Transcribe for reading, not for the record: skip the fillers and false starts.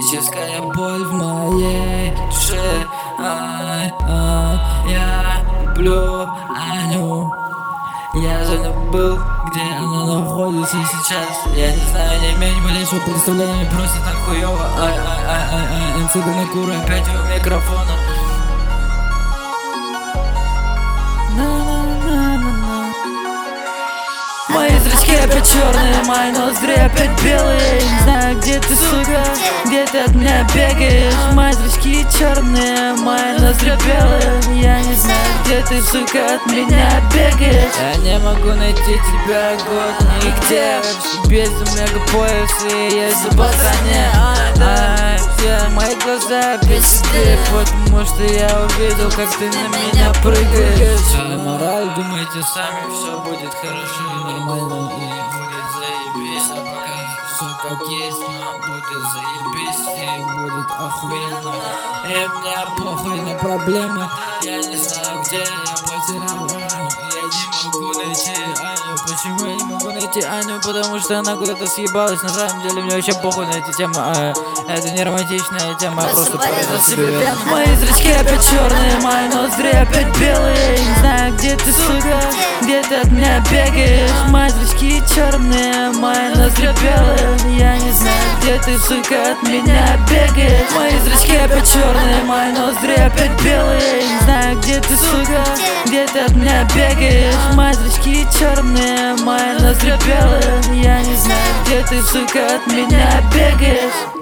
Физическая боль в моей душе. Я люблю Аню. Я забыл, где она находится сейчас. Я не знаю, не имею ни малейшего представления. Просто так хуёво. МС Накура опять у микрофона. Мои зрачки опять черные, мои ноздри опять белые. Не знаю, где ты, сука, где ты от меня бегаешь. Мои зрачки черные, мои ноздри белые. Я не знаю, где ты, сука, от меня бегаешь. Я не могу найти тебя год нигде. Без мегапояса и есть по стране. Мои глаза песни, потому что я увидел, как ты на меня прыгаешь. Мораль, думайте сами, все будет хорошо и нормально, и будет заебись. А пока все как есть, но будет заебись и будет охуенно. И мне похуй на проблемы. Я не знаю, где я потерял Аню. Я не могу найти Аню. Почему я не могу найти Аню? Потому что она куда-то съебалась. На самом деле мне вообще похуй на эти темы. Это не романтичная тема, я просто порезал себе. Мои зрачки опять черные, мои ноздри опять белые. Не знаю, где ты, сука, где ты от меня бегаешь. Мои зрачки черные, мои ноздри белые. Я не знаю, где ты, сука, от меня бегаешь. Мои зрачки опять черные, мои ноздри опять белые. Не знаю, где ты, сука, где ты от меня бегаешь. Мои зрачки черные, мои ноздри белые. Я не знаю, где ты, сука, от меня бегаешь.